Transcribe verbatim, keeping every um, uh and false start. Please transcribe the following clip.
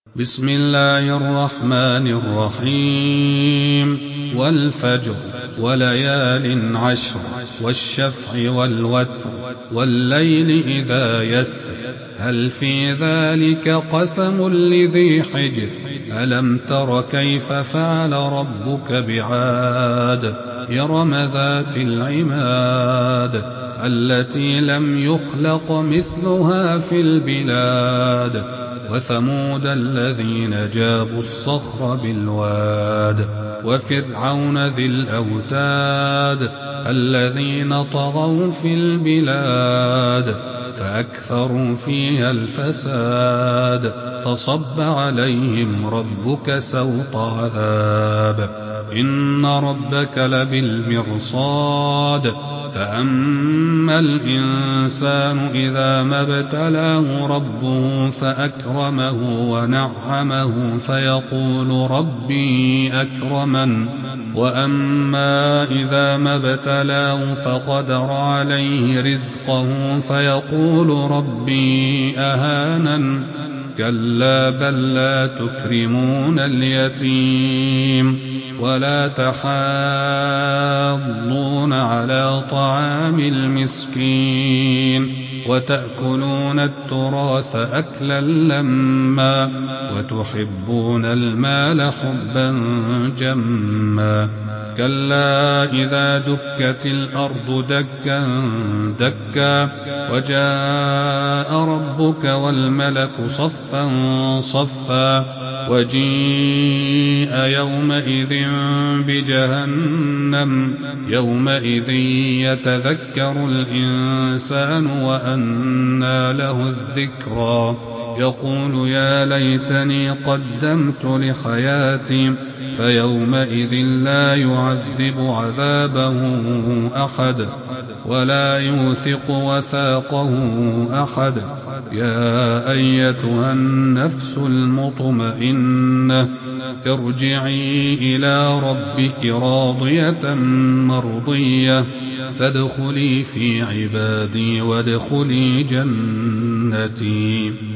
بسم الله الرحمن الرحيم والفجر وليال عشر والشفع والوتر والليل إذا يسر هل في ذلك قسم لذي حجر ألم تر كيف فعل ربك بعاد إرم ذات العماد التي لم يخلق مثلها في البلاد وثمود الذين جابوا الصخر بالواد وفرعون ذي الأوتاد الذين طغوا في البلاد فأكثروا فيها الفساد فصب عليهم ربك سوط عذاب إن ربك لبالمرصاد فأما الإنسان إذا ما ابتلاه ربه فأكرمه ونعمه فيقول ربي أكرمن وأما إذا ما ابتلاه فقدر عليه رزقه فيقول ربي أهانن كلا بل لا تكرمون اليتيم ولا تحاضون على طعام المسكين وتأكلون التراث أكلا لما وتحبون المال حبا جما كلا إذا دكت الأرض دكا دكا وجاء ربك والملك صفا صفا وجيء يومئذ بجهنم يومئذ يتذكر الإنسان وأنى له الذكرى يقول يا ليتني قدمت لحياتي فيومئذ لا يعذب عذابه أحد ولا يوثق وثاقه أحد يا أيتها النفس المطمئنة ارجعي إلى ربك راضية مرضية فادخلي في عبادي وادخلي جنتي.